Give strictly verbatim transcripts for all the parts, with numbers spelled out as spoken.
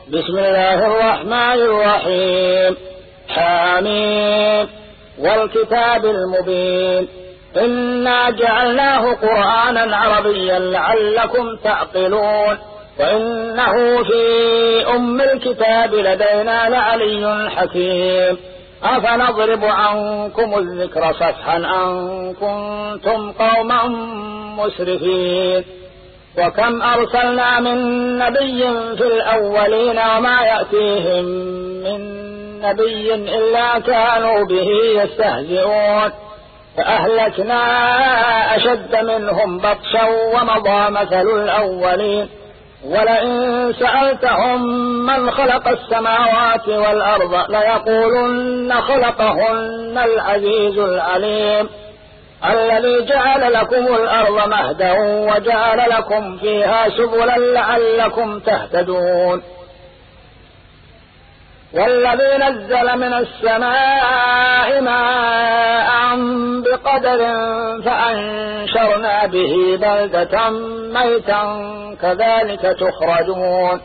بسم الله الرحمن الرحيم. حميم والكتاب المبين إنا جعلناه قرآنا عربيا لعلكم تعقلون وإنه في أم الكتاب لدينا لعلي حكيم. أفنضرب عنكم الذكر صفحا أن كنتم قوما مسرفين. وكم أرسلنا من نبي في الأولين وما يأتيهم من نبي إلا كانوا به يستهزئون فأهلكنا أشد منهم بطشا ومضى مثل الأولين. ولئن سألتهم من خلق السماوات والأرض ليقولن خلقهن العزيز العليم الذي جعل لكم الأرض مهدا وجعل لكم فيها سبلا لعلكم تهتدون. والذي نزل من السماء ماء بقدر فأنشرنا به بلدة ميتا كذلك تخرجون.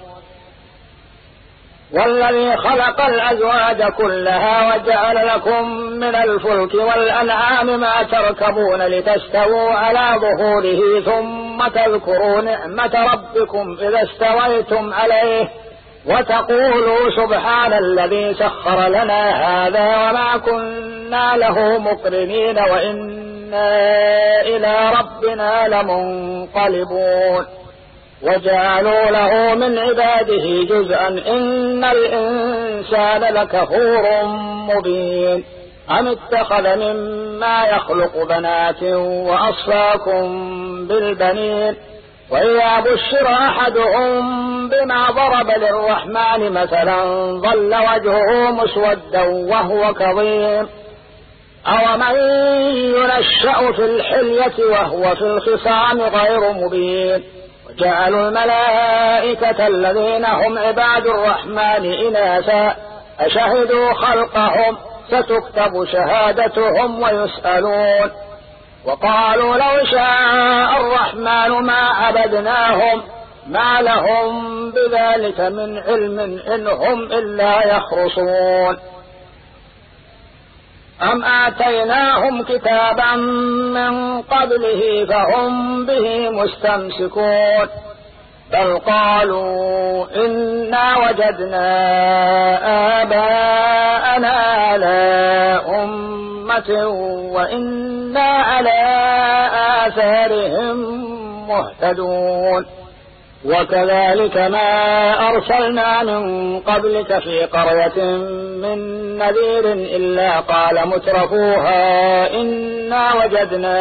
والذي خلق الأزواج كلها وجعل لكم من الفلك والأنعام ما تركبون لتستووا على ظهوره ثم تذكروا نعمة ربكم إذا استويتم عليه وتقولوا سبحان الذي سخر لنا هذا وما كنا له مقرنين وإنا إلى ربنا لمنقلبون. وجعلوا له من عباده جزءا إن الإنسان لكفور مبين. أم اتخذ مما يخلق بنات وأصفاكم بالبنين وإذا بشر أحدهم بما ضرب للرحمن مثلا ظل وجهه مسودا وهو كظيم. أومن ينشأ في الحلية وهو في الخصام غير مبين. وجعلوا الملائكة الذين هم عباد الرحمن إناثا أشهدوا خلقهم ستكتب شهادتهم ويسألون. وقالوا لو شاء الرحمن ما عبدناهم ما لهم بذلك من علم إن هم إلا يخرصون. أم آتيناهم كتابا من قبله فهم به مستمسكون بل قالوا إنا وجدنا آباءنا على أمة وإنا على آثارهم مهتدون. وكذلك ما أرسلنا من قبلك في قرية من نذير إلا قال مترفوها إنا وجدنا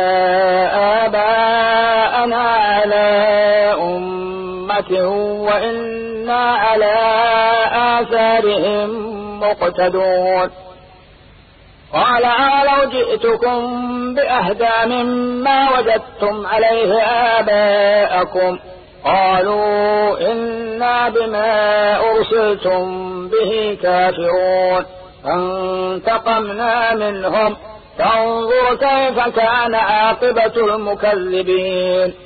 آباءنا على أمة وإنا على آثارهم مقتدون. قال أولو جئتكم بأهدى مما وجدتم عليه آباءكم قالوا إنا بما أرسلتم به كافرون فانتقمنا منهم فانظر كيف كان عاقبة المكذبين.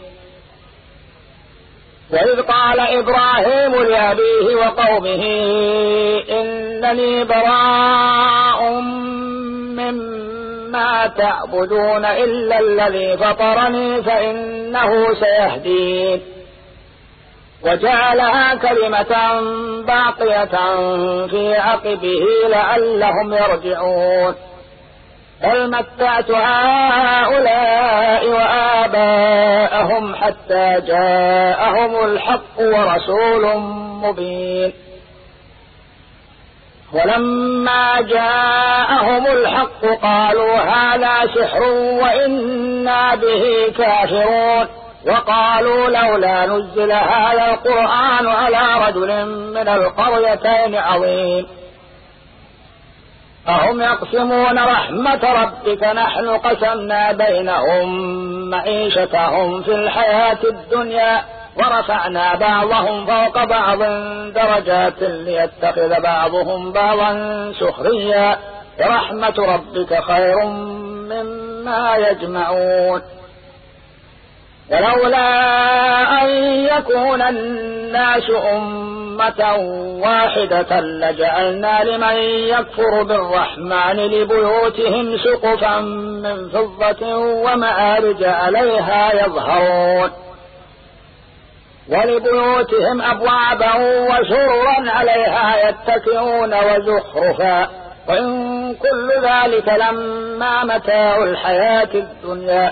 وإذ قال إبراهيم لأبيه وقومه إنني براء مما تعبدون إلا الذي فطرني فإنه سيهدين. وجعلها كلمة باقية في عقبه لعلهم يرجعون. بل متعت هؤلاء وآباءهم حتى جاءهم الحق ورسول مبين. ولما جاءهم الحق قالوا هذا سحر وإنا به كافرون. وقالوا لولا نزل هذا القرآن على رجل من القريتين عظيم. أهم يقسمون رحمة ربك نحن قسمنا بينهم معيشتهم في الحياة الدنيا ورفعنا بعضهم فوق بعض درجات ليتخذ بعضهم بعضا سخريا ورحمة ربك خير مما يجمعون. ولولا أن يكون الناس أمة أمة واحدة لجعلنا لمن يكفر بالرحمن لبيوتهم سقفا من فضة ومعارج عليها يظهرون ولبيوتهم أبوابا وسررا عليها يتكئون وزخرفا وإن كل ذلك لما متاع الحياة الدنيا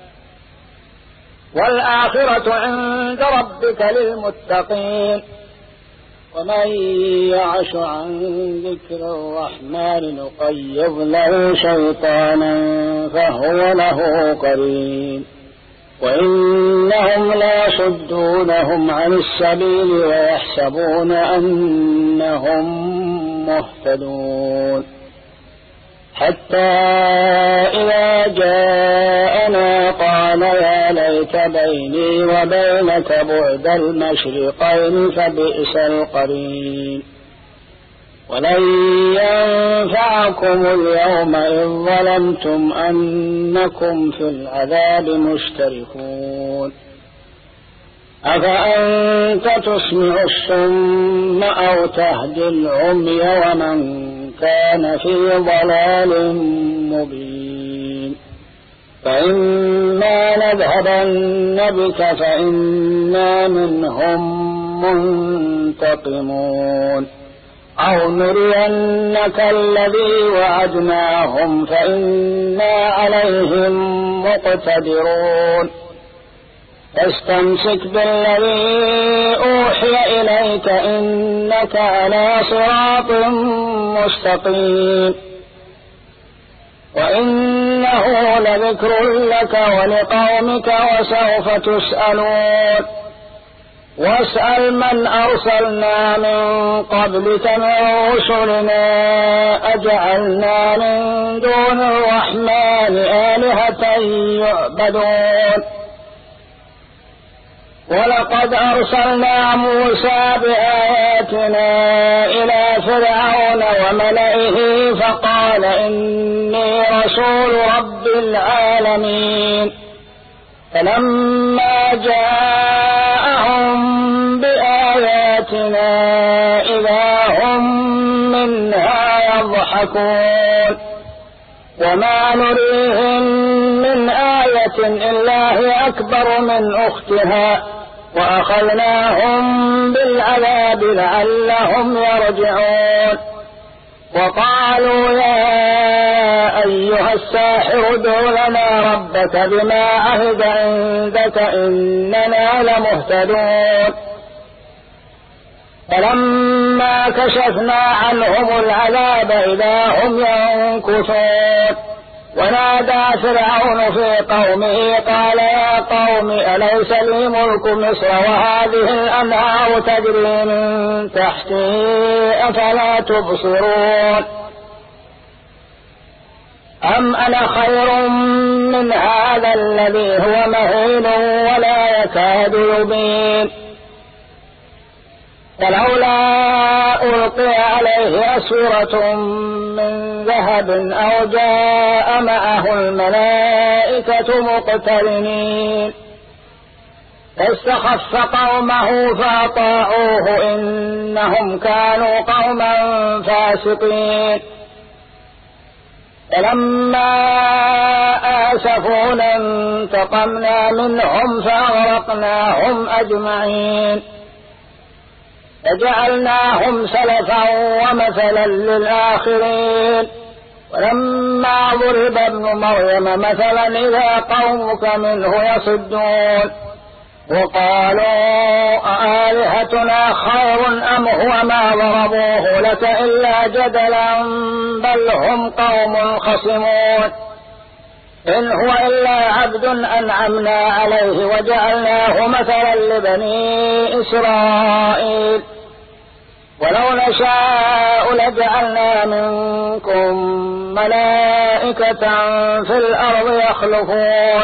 والآخرة عند ربك للمتقين. ومن يعش عن ذكر الرحمن نقيض له شيطانا فهو له قرين وإنهم لا يصدونهم عن السبيل ويحسبون أنهم مهتدون حتى إذا جاءنا قال يا ليت بيني وبينك بعد المشرقين فبئس القرين ولن ينفعكم اليوم إذ ظلمتم أنكم في العذاب مشتركون أفأنت تسمع الصم أو تهدي العمي ومن كان في ضلال مبين فإما نذهبن بك فإنا منهم منتقمون أو نرينك الذي وعدناهم فإنا عليهم مقتدرون فاستمسك بالذي أوحي إليك إنك على صراط مستقيم وإنه لذكر لك ولقومك وسوف تسألون واسأل من أرسلنا من قبلك من رسلنا أجعلنا من دون الرحمن آلهة يعبدون ولقد أرسلنا موسى بآياتنا إلى فرعون وملئه فقال إني رسول رب العالمين فلما جاءهم بآياتنا إذا هم منها يضحكون وما نريهم من آية إلا هي أكبر من أختها وأخذناهم بالعذاب لعلهم يرجعون وقالوا يا أيها الساحر ادع لنا ربك بما عهد عندك إننا لمهتدون فلما كشفنا عنهم العذاب إذا هم ينكثون ونادى فرعون في قومه قال يا قوم أليس لي ملك مصر وهذه الأنهار تجري من تحتي أفلا تبصرون أم أنا خير من هذا الذي هو مهين ولا يكاد يبين فلولا ألقي عليه أسورة من ذهب أو جاء معه الملائكة مقترنين فاستخف قومه فأطاعوه إنهم كانوا قوما فاسقين فلما آسفونا انتقمنا منهم فأغرقناهم أجمعين فجعلناهم سلفا ومثلا للآخرين ولما ضرب ابن مريم مثلا إذا قومك منه يصدون وقالوا أآلهتنا خير أم هو ما ضربوه لك إلا جدلا بل هم قوم خصمون إن هو إلا عبد أنعمنا عليه وجعلناه مثلا لبني إسرائيل ولو نشاء لجعلنا منكم ملائكة في الأرض يخلفون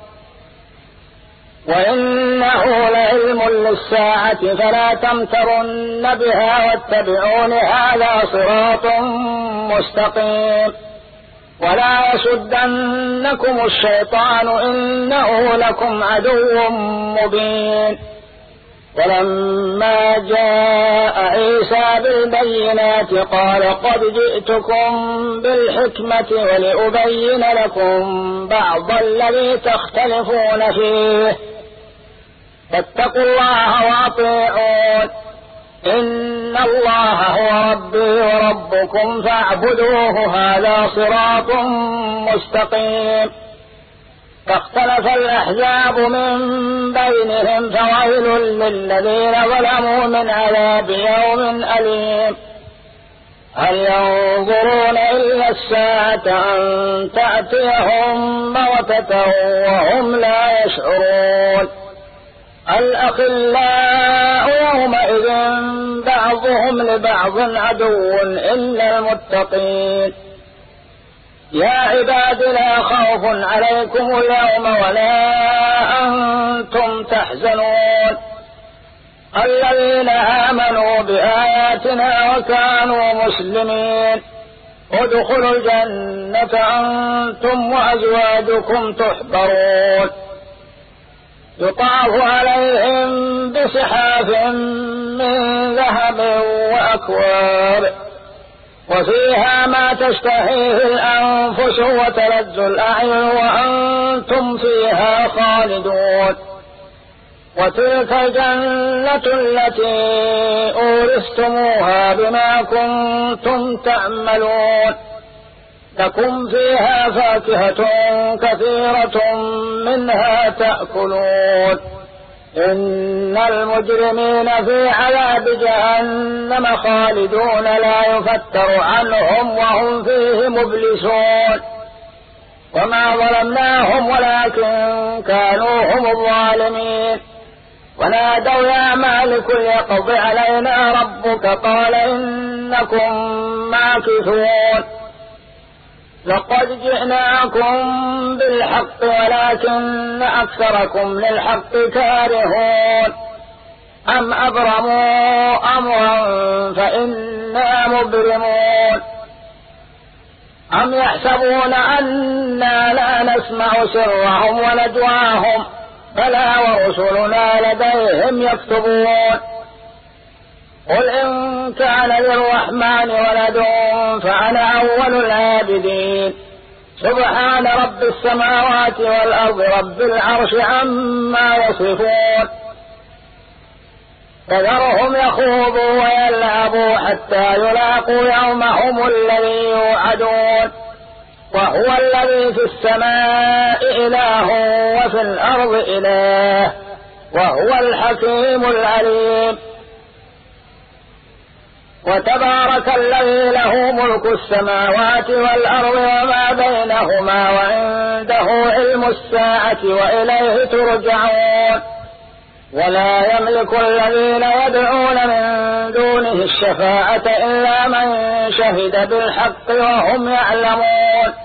وإنه لعلم للساعة فلا تمترن بها واتبعون هذا صراط مستقيم ولا يسدنكم الشيطان إنه لكم عدو مبين ولما جاء عيسى بالبينات قال قد جئتكم بالحكمة ولأبين لكم بعض الذي تختلفون فيه فاتقوا الله وأطيعون إن الله هو ربي وربكم فاعبدوه هذا صراط مستقيم. فاختلف الأحزاب من بينهم فويل للذين ظلموا من عذاب يوم أليم. هل ينظرون إلا الساعة أن تأتيهم بغتة وهم لا يشعرون. الأخلاء يومئذ بعضهم لبعض عدو إلا المتقين. يا عباد لا خوف عليكم اليوم ولا أنتم تحزنون الذين آمنوا بآياتنا وكانوا مسلمين ادخلوا الجنة أنتم وأزواجكم تحبرون يطاف عليهم بصحاف من ذهب وأكواب وفيها ما تشتهيه الأنفس وتلذ الأعين وأنتم فيها خالدون. وتلك الجنة التي أورثتموها بما كنتم تعملون لكم فيها فاكهة كثيرة منها تأكلون. إن المجرمين في عذاب جهنم خالدون لا يفتر عنهم وهم فيه مبلسون. وما ظلمناهم ولكن كانوا هم الظالمين. ونادوا يا مالك ليقض علينا ربك قال إنكم ماكثون. لقد جئناكم بالحق ولكن أكثركم للحق كارهون. أم أبرموا أمرا فإنا مبرمون. أم يحسبون أنا لا نسمع سرهم ونجواهم بلى ورسلنا لديهم يكتبون. قل إن كان للرحمن ولد فأنا أول العابدين. سبحان رب السماوات والأرض رب العرش عما يصفون. فذرهم يخوضوا ويلعبوا حتى يلاقوا يومهم الذي يوعدون. وهو الذي في السماء إله وفي الأرض إله وهو الحكيم العليم. وتبارك الذي له ملك السماوات والأرض وما بينهما وعنده علم الساعة وإليه ترجعون. ولا يملك الذين يدعون من دونه الشفاعة إلا من شهد بالحق وهم يعلمون.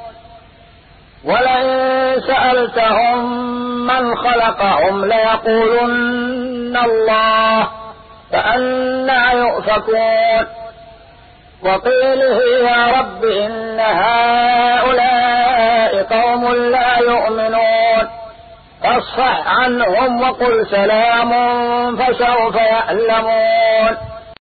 ولئن سألتهم من خلقهم ليقولن الله فأنى يؤفكون. وقيله يا رب إن هؤلاء قوم لا يؤمنون فاصفح عنهم وقل سلام فسوف يعلمون.